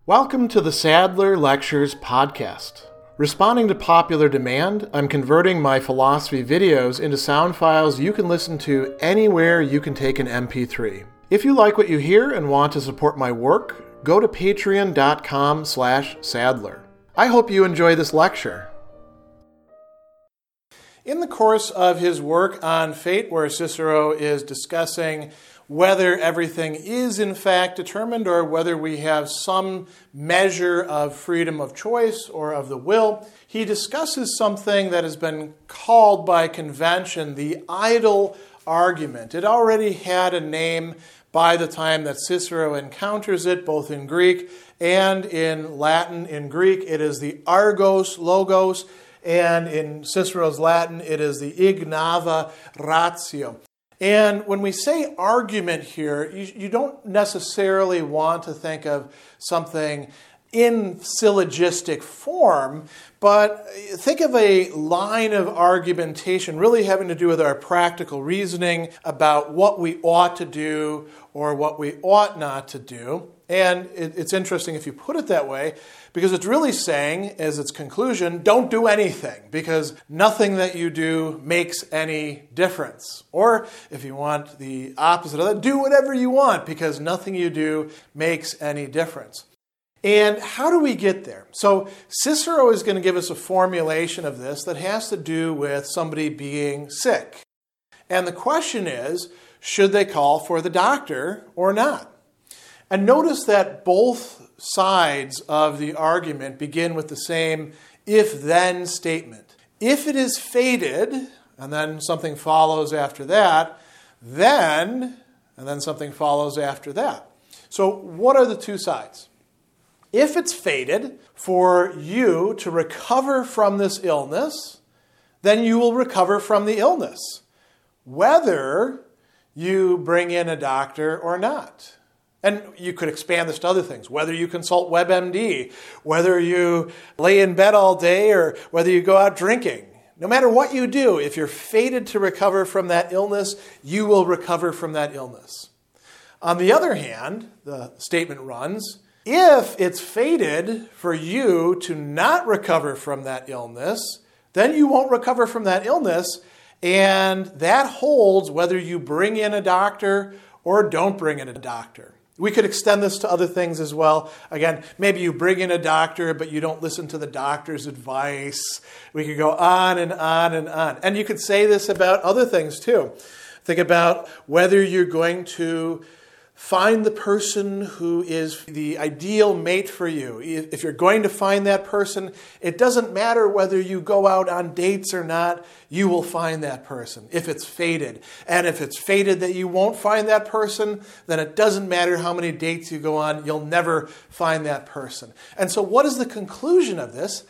Welcome to the Sadler Lectures podcast. Responding to popular demand, I'm converting my philosophy videos into sound files you can listen to anywhere you can take an MP3. If you like what you hear and want to support my work, go to patreon.com/Sadler. I hope you enjoy this lecture. In the course of his work on fate, where Cicero is discussing whether everything is in fact determined or whether we have some measure of freedom of choice or of the will, he discusses something that has been called by convention the idle argument. It already had a name by the time that Cicero encounters it, both in Greek and in Latin. In Greek, it is the argos logos, and in Cicero's Latin, it is the ignava ratio. And when we say argument here, you don't necessarily want to think of something in syllogistic form, but think of a line of argumentation really having to do with our practical reasoning about what we ought to do or what we ought not to do. And it's interesting if you put it that way, because it's really saying, as its conclusion, don't do anything, because nothing that you do makes any difference. Or, if you want the opposite of that, do whatever you want, because nothing you do makes any difference. And how do we get there? So Cicero is going to give us a formulation of this that has to do with somebody being sick. And the question is, should they call for the doctor or not? And notice that both sides of the argument begin with the same if-then statement. If it is fated, and then something follows after that, then, and then something follows after that. So what are the two sides? If it's fated for you to recover from this illness, then you will recover from the illness, whether you bring in a doctor or not. And you could expand this to other things, whether you consult WebMD, whether you lay in bed all day, or whether you go out drinking. No matter what you do, if you're fated to recover from that illness, you will recover from that illness. On the other hand, the statement runs, if it's fated for you to not recover from that illness, then you won't recover from that illness, and that holds whether you bring in a doctor or don't bring in a doctor. We could extend this to other things as well. Again, maybe you bring in a doctor, but you don't listen to the doctor's advice. We could go on and on and on. And you could say this about other things too. Think about whether you're going to find the person who is the ideal mate for you. If you're going to find that person, it doesn't matter whether you go out on dates or not, you will find that person if it's fated. And if it's fated that you won't find that person, then it doesn't matter how many dates you go on, you'll never find that person. And so what is the conclusion of this?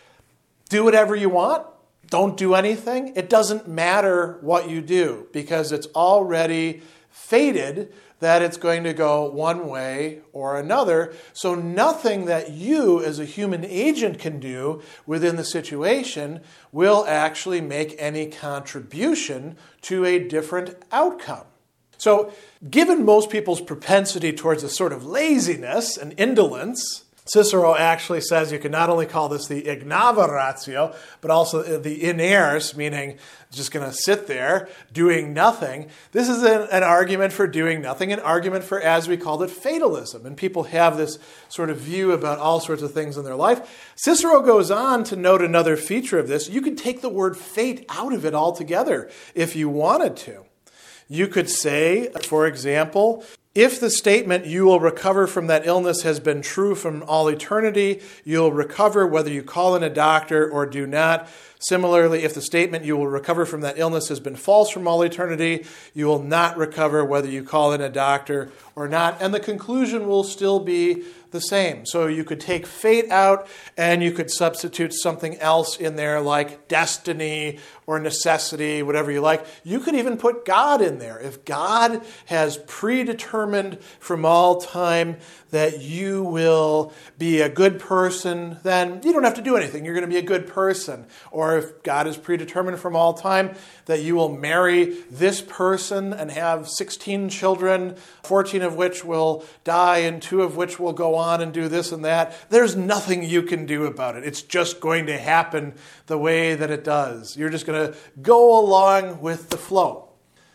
Do whatever you want. Don't do anything. It doesn't matter what you do, because it's already fated that it's going to go one way or another. So nothing that you as a human agent can do within the situation will actually make any contribution to a different outcome. So given most people's propensity towards a sort of laziness and indolence, Cicero actually says you can not only call this the ignava ratio, but also the inerrs, meaning just going to sit there doing nothing. This is an argument for doing nothing, an argument for, as we called it, fatalism. And people have this sort of view about all sorts of things in their life. Cicero goes on to note another feature of this. You could take the word fate out of it altogether if you wanted to. You could say, for example, if the statement, you will recover from that illness, has been true from all eternity, you'll recover whether you call in a doctor or do not. Similarly, if the statement, you will recover from that illness, has been false from all eternity, you will not recover whether you call in a doctor or not. And the conclusion will still be the same. So you could take fate out and you could substitute something else in there like destiny or necessity, whatever you like. You could even put God in there. If God has predetermined from all time that you will be a good person, then you don't have to do anything. You're going to be a good person. Or or if God is predetermined from all time that you will marry this person and have 16 children, 14 of which will die and 2 of which will go on and do this and that, there's nothing you can do about it. It's just going to happen the way that it does. You're just going to go along with the flow.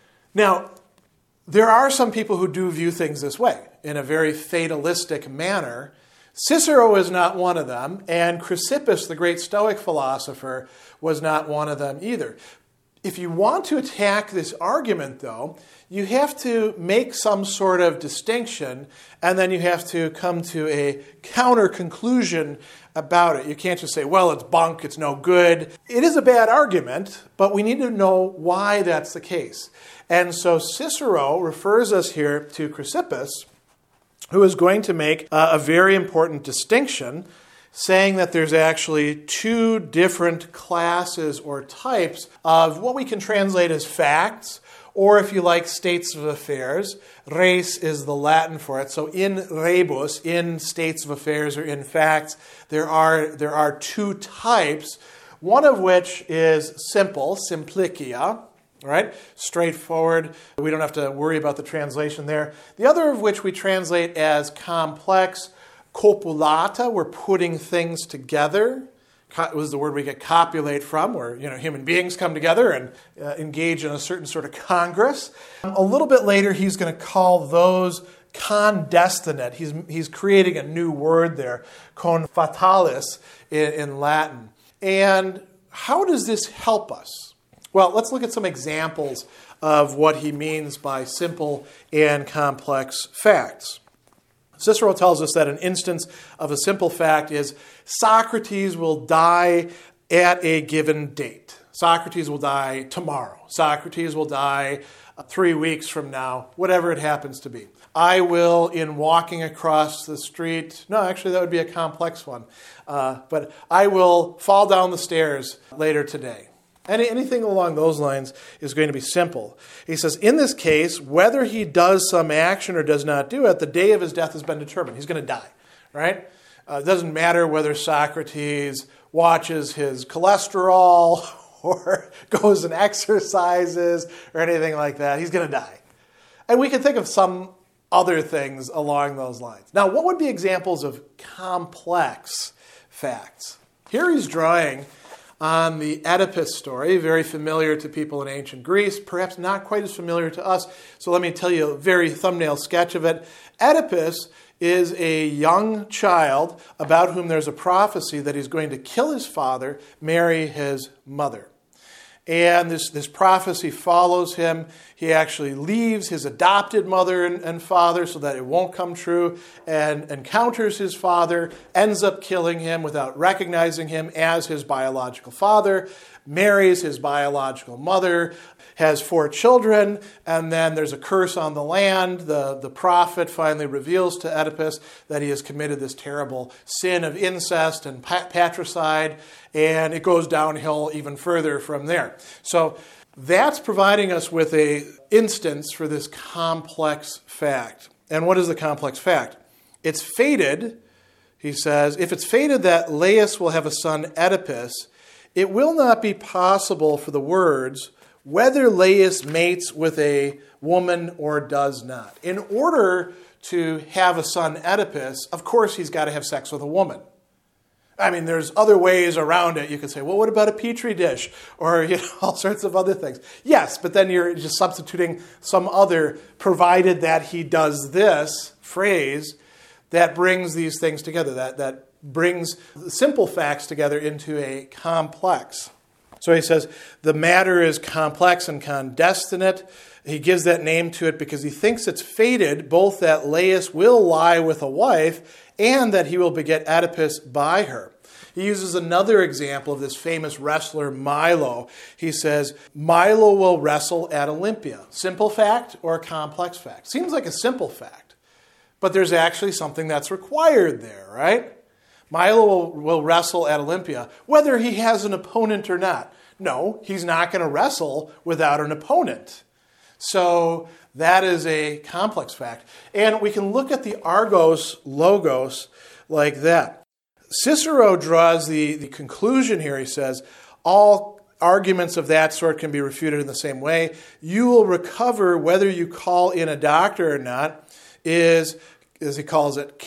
Now, there are some people who do view things this way, in a very fatalistic manner. Cicero is not one of them, and Chrysippus, the great Stoic philosopher, was not one of them either. If you want to attack this argument, though, you have to make some sort of distinction, and then you have to come to a counter-conclusion about it. You can't just say, well, it's bunk, it's no good. It is a bad argument, but we need to know why that's the case. And so Cicero refers us here to Chrysippus, who is going to make a very important distinction, saying that there's actually 2 different classes or types of what we can translate as facts, or if you like, states of affairs. Res is the Latin for it. So in rebus, in states of affairs or in facts, there are 2 types, one of which is simple, simplicia, right? Straightforward. We don't have to worry about the translation there. The other of which we translate as complex, copulata. We're putting things together. Was the word we get copulate from, where human beings come together and engage in a certain sort of congress. A little bit later, he's going to call those condestinate. He's creating a new word there, con fatalis in Latin. And how does this help us? Well, let's look at some examples of what he means by simple and complex facts. Cicero tells us that an instance of a simple fact is Socrates will die at a given date. Socrates will die tomorrow. Socrates will die 3 weeks from now, whatever it happens to be. I will, in walking across the street, no, actually that would be a complex one, but I will fall down the stairs later today. Anything along those lines is going to be simple. He says, in this case, whether he does some action or does not do it, the day of his death has been determined. He's going to die, right? It doesn't matter whether Socrates watches his cholesterol or goes and exercises or anything like that. He's going to die. And we can think of some other things along those lines. Now, what would be examples of complex facts? Here he's drawing on the Oedipus story, very familiar to people in ancient Greece, perhaps not quite as familiar to us. So let me tell you a very thumbnail sketch of it. Oedipus is a young child about whom there's a prophecy that he's going to kill his father, marry his mother. And this prophecy follows him. He actually leaves his adopted mother and father so that it won't come true, and encounters his father, ends up killing him without recognizing him as his biological father, marries his biological mother, has 4 children, and then there's a curse on the land. The prophet finally reveals to Oedipus that he has committed this terrible sin of incest and patricide, and it goes downhill even further from there. So that's providing us with an instance for this complex fact. And what is the complex fact? It's fated, he says, if it's fated that Laius will have a son Oedipus, it will not be possible for the words whether Laius mates with a woman or does not. In order to have a son Oedipus, of course he's got to have sex with a woman. I mean, there's other ways around it. You could say, well, what about a petri dish? Or all sorts of other things. Yes, but then you're just substituting some other, provided that he does this phrase, that brings these things together, that brings simple facts together into a complex. So he says, the matter is complex and condestinate. He gives that name to it because he thinks it's fated both that Laius will lie with a wife and that he will beget Oedipus by her. He uses another example of this famous wrestler Milo. He says, Milo will wrestle at Olympia. Simple fact or complex fact? Seems like a simple fact, but there's actually something that's required there, right? Milo will wrestle at Olympia, whether he has an opponent or not. No, he's not going to wrestle without an opponent. So that is a complex fact. And we can look at the Argos Logos like that. Cicero draws the conclusion here. He says, all arguments of that sort can be refuted in the same way. You will recover whether you call in a doctor or not is, as he calls it,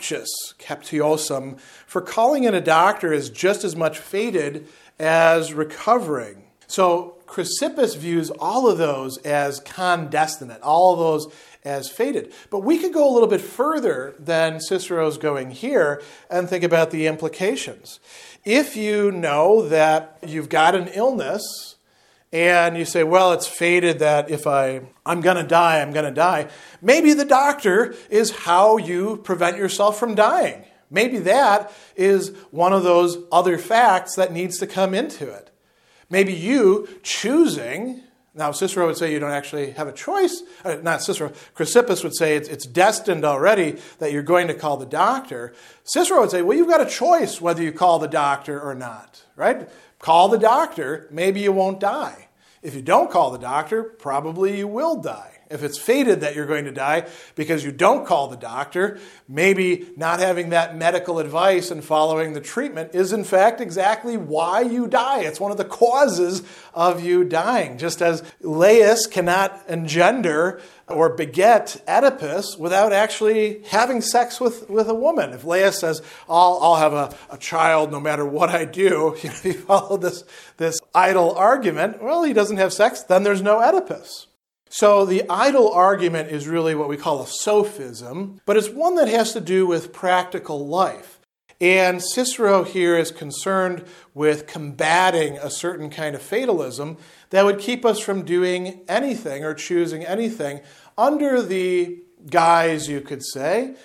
captiosum. For calling in a doctor is just as much fated as recovering. So Chrysippus views all of those as condestinate, all of those as fated. But we could go a little bit further than Cicero's going here and think about the implications. If you know that you've got an illness and you say, well, it's fated that if I'm going to die, I'm going to die. Maybe the doctor is how you prevent yourself from dying. Maybe that is one of those other facts that needs to come into it. Maybe you choosing, now Cicero would say you don't actually have a choice, not Cicero, Chrysippus would say it's destined already that you're going to call the doctor. Cicero would say, well, you've got a choice whether you call the doctor or not, right? Call the doctor, maybe you won't die. If you don't call the doctor, probably you will die. If it's fated that you're going to die because you don't call the doctor, maybe not having that medical advice and following the treatment is in fact exactly why you die. It's one of the causes of you dying. Just as Laius cannot engender or beget Oedipus without actually having sex with a woman. If Laius says, I'll have a child no matter what I do, if you follow this idle argument, well, he doesn't have sex, then there's no Oedipus. So the idle argument is really what we call a sophism, but it's one that has to do with practical life. And Cicero here is concerned with combating a certain kind of fatalism that would keep us from doing anything or choosing anything under the guise, you could say,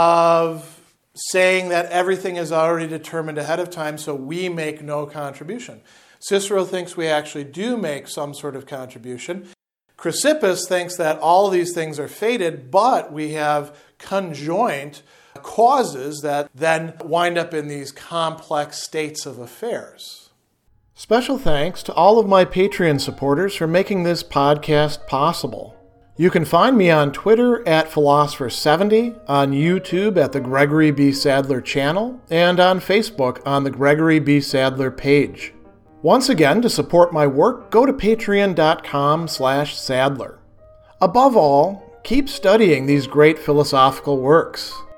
of saying that everything is already determined ahead of time, so we make no contribution. Cicero thinks we actually do make some sort of contribution. Chrysippus thinks that all of these things are fated, but we have conjoint causes that then wind up in these complex states of affairs. Special thanks to all of my Patreon supporters for making this podcast possible. You can find me on Twitter at Philosopher70, on YouTube at the Gregory B. Sadler channel, and on Facebook on the Gregory B. Sadler page. Once again, to support my work, go to patreon.com/Sadler. Above all, keep studying these great philosophical works.